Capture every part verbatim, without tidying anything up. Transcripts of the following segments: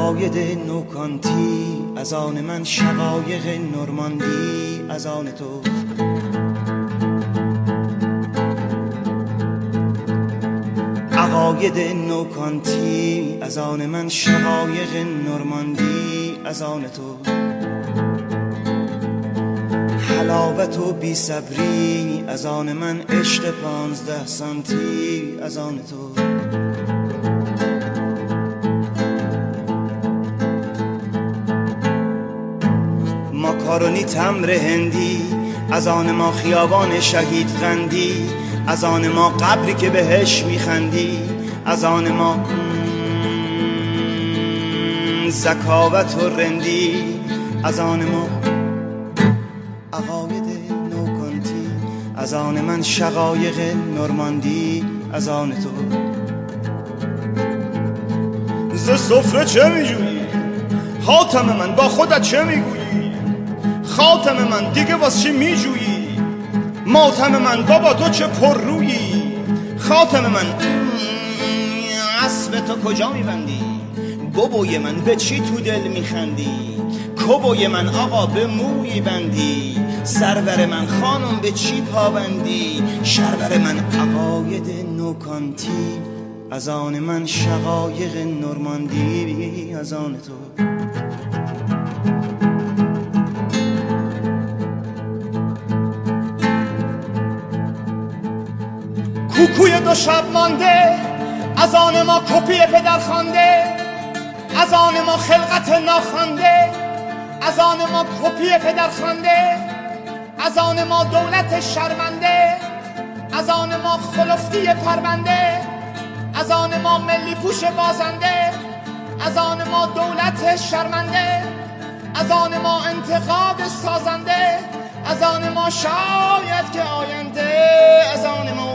عقاید نوکانتی، از آن من شقایق نورماندی، از آن تو عقاید نوکانتی، از آن من شقایق نورماندی، از آن تو حلاوت و بی صبری، از آن من عشق پانزده سانتی، از آن تو ماکارونی تمر هندی، از آن ما خیابان شهید قندی، از آن ما قبری که بهش میخندی، از آن ما زکاوت و رندی، از آن ما عقاید نوکانتی، از آن من شقایق نورماندی، از آن تو ز سفره چه میجویی؟ حاتم من با خودت چه میگویی؟ خاتم من دیگه واس چی میجویی؟ ماتم من بابا تو چه پر رویی؟ خاتم من اسب تو کجا میبندی؟ بابوی من به چی تو دل میخندی؟ کبوی من آقا به موی بندی؟ سرور من خانم به چی پابندی؟ شرور من عقاید نوکانتی، از آن من شقایق نورماندی، از آن تو کوکوی دو شب مانده، از آن ما کپی پدر خوانده، از آن ما خلقت ناخوانده، از آن ما کپی پدر خوانده، از آن ما دولت شرمنده، از آن ما خلفتی پرونده، از آن ما ملی پوش بازنده، از آن ما دولت شرمنده، از آن ما انتقاد سازنده، از آن ما شاید که آینده، از آن ما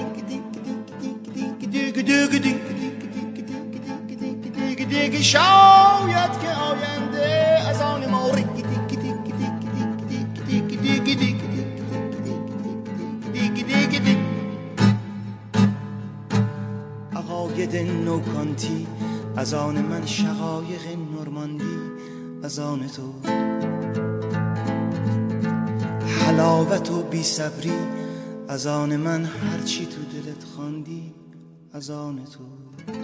دیگه شاید که آینده، از آن ما عقاید نوکانتی، از آن من شقایق نورماندی، از آن تو حلاوت و بی صبری، از آن من هرچی تو دلت خواندی، از آن تو